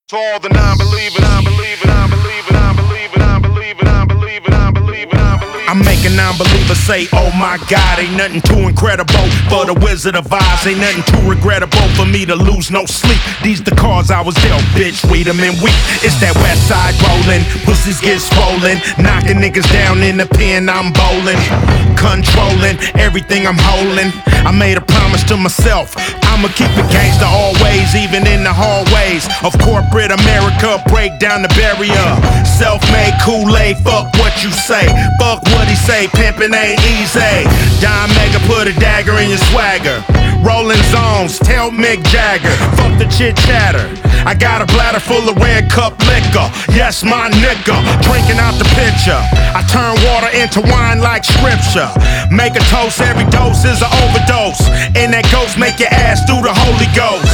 To all the non-believers, non-believers, non-believers, non-believers, non-believers, non-believers, non-believers, non-believers. I'm making non-believers say, oh my God, ain't nothing too incredible for the Wizard of Oz. Ain't nothing too regrettable for me to lose no sleep. These the cards I was dealt, bitch, read them and weep. It's that west side rolling, pussies get swollen, knocking niggas down in the pen, I'm bowling, controlling everything I'm holding. I made a promise to myself, I'ma keep it gangsta always, even in the hallways of corporate America. Break down the barrier. Self-made Kool-Aid, fuck what you say, fuck what he say, pimpin' ain't easy. Don Mega put a dagger in your swagger. Rolling zones, tell Mick Jagger, fuck the chit chatter. I got a bladder full of red cup liquor, yes my nigga, drinking out the pitcher. I turn water into wine like scripture. Make a toast, every dose is an overdose, and that ghost make your ass do the Holy Ghost.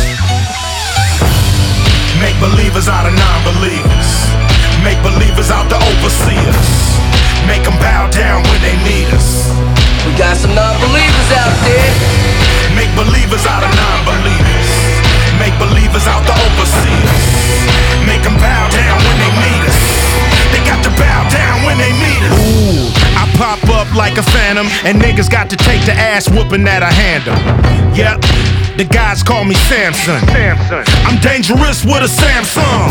Make believers out of non-believers, make believers out the overseers, make them bow down when they need us. We got some non-believers out there. Make believers out of non-believers, make believers out the overseers, make them bow down when they need us. They got to bow down when they need us. Ooh, I pop up like a phantom, and niggas got to take the ass whooping that I handle. Yep, the guys call me Samson. I'm dangerous with a Samsung.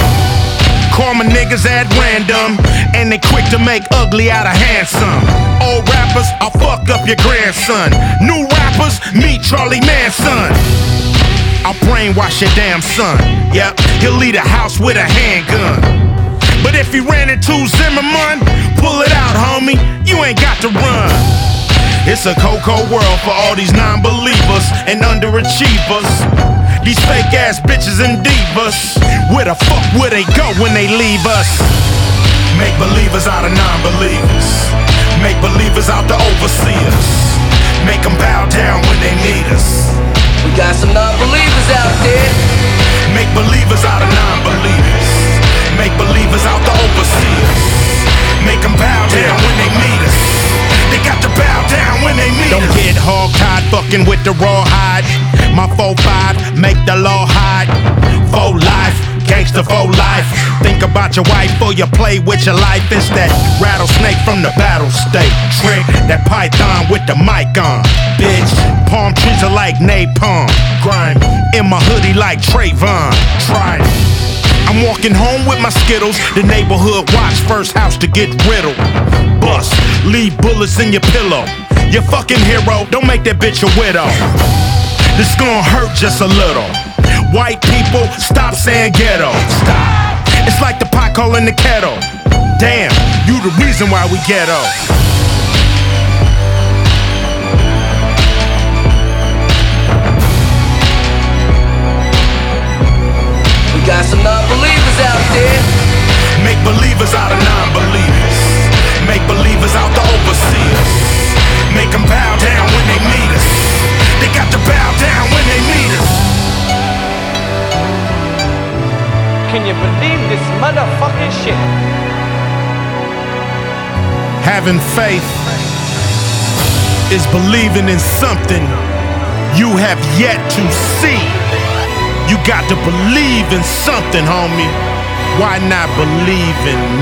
Call my niggas at random, and they quick to make ugly out of handsome. Old rappers, I'll fuck up your grandson. New rappers, meet Charlie Manson. I'll brainwash your damn son. Yep, he'll leave the house with a handgun. But if he ran into Zimmerman, pull it out, homie, you ain't got to run. It's a cold world for all these non-believers and underachievers. These fake ass bitches and divas, where the fuck would they go when they leave us? Make believers out of non-believers, make believers out the overseers, make them bow down when they need us. We got some non-believers out there. Make believers out of non-believers, make believers out the overseers, make them bow down when they need us. They got to bow down when they need us. Don't get hog-tied fucking with the rawhide. My 4-5 make the law hide. For life, gangsta for life. Think about your wife or you play with your life. It's that rattlesnake from the battle state. Trick that python with the mic on. Bitch, palm trees are like napalm. Grime in my hoodie like Trayvon. Try it. I'm walking home with my Skittles. The neighborhood watch, first house to get riddled. Bust, leave bullets in your pillow. Your fucking hero, don't make that bitch a widow. This gon' hurt just a little. White people, stop saying ghetto. Stop. It's like the pot calling the kettle. Damn, you the reason why we ghetto. We got some non-believers out there. Make believers out of non-believers, make believers out the overseers, make them bow down when they need us. They got to bow down when they need us. Can you believe this motherfucking shit? Having faith is believing in something you have yet to see. You got to believe in something, homie. Why not believe in me?